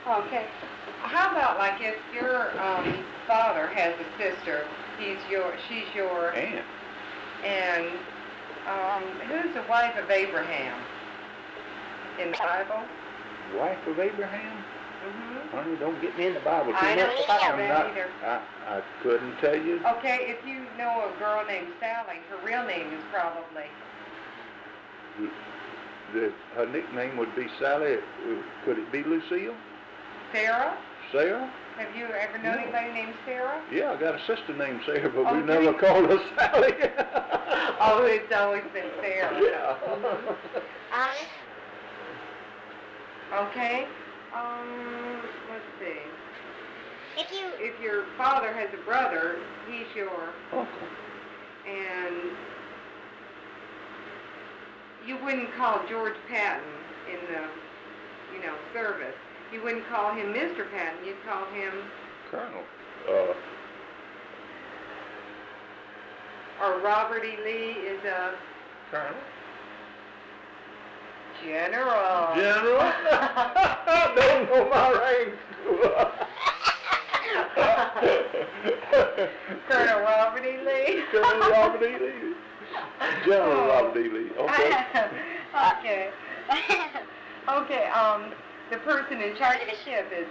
Okay. How about like if your father has a sister, she's your Aunt. And who's the wife of Abraham in the Bible? Wife of Abraham? Mm-hmm. Honey, don't get me in the Bible too much. I don't know that either. I couldn't tell you. Okay, if you know a girl named Sally, her real name is probably... Her nickname would be Sally. Could it be Lucille? Sarah? Sarah? Have you ever known anybody named Sarah? Yeah, I got a sister named Sarah, but we never called her Sally. Oh, it's always been Sarah. Yeah. Okay. Let's see. If your father has a brother, he's your uncle. And you wouldn't call George Patton in the, service. You wouldn't call him Mr. Patton. You'd call him Colonel. Or Robert E. Lee is a Colonel. General. General? Don't know my range. Colonel Robert E. Lee. Colonel Robert E. Lee. General Robert E. Lee. Okay. Okay. Okay. The person in charge of the ship is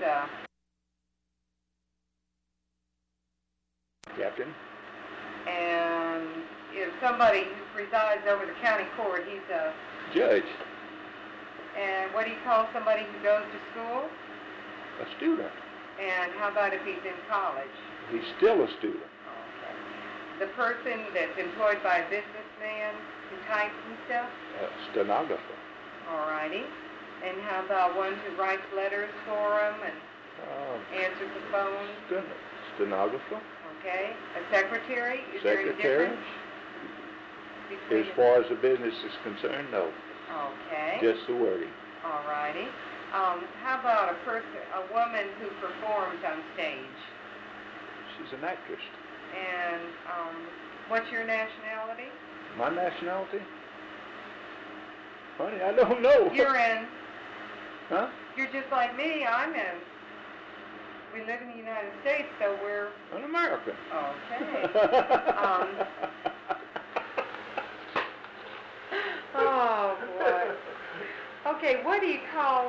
Captain. And if somebody who presides over the county court, he's a Judge. And what do you call somebody who goes to school? A student. And how about if he's in college? He's still a student. Okay. The person that's employed by a businessman who types and stuff? Stenographer. All righty. And how about one who writes letters for him and answers the phone? Stenographer. Okay. A secretary? Is there any Secretary. difference? As far as the business is concerned, no. Okay. Just the wording. All righty. How about a woman who performs on stage? She's an actress. And what's your nationality? My nationality? Honey, I don't know. You're in. Huh? You're just like me. I'm in. We live in the United States, so we're... An American. Okay. Oh, boy. Okay, what do you call,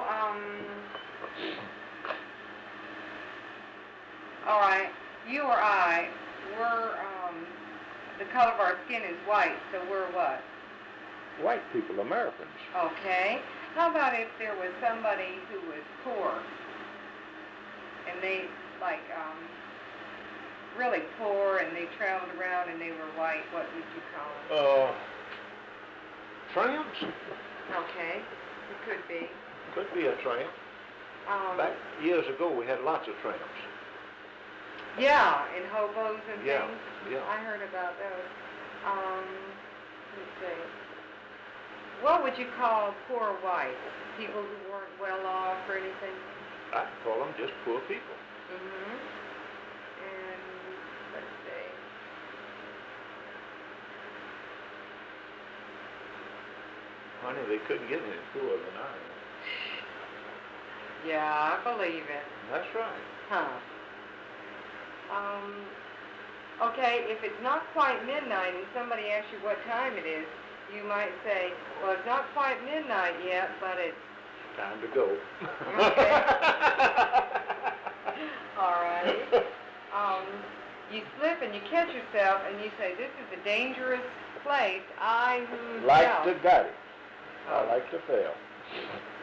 all right, you or I, we're, the color of our skin is white, so we're what? White people, Americans. Okay. How about if there was somebody who was poor, and they, like, really poor, and they traveled around and they were white, what would you call them? Tramps? Okay, it could be. Could be a tramp. Back years ago, we had lots of tramps. Yeah, in hobos and things. Yeah. I heard about those. Let's see. What would you call poor whites? People who weren't well off or anything? I'd call them just poor people. Mm-hmm. And let's see. Honey, they couldn't get any poorer than I am. Yeah, I believe it. That's right. Huh. Okay, if it's not quite midnight and somebody asks you what time it is, you might say, well, it's not quite midnight yet, but it's... Time to go. Okay. All right. You slip and you catch yourself and you say, this is a dangerous place. I who Like to got it. I like to fail.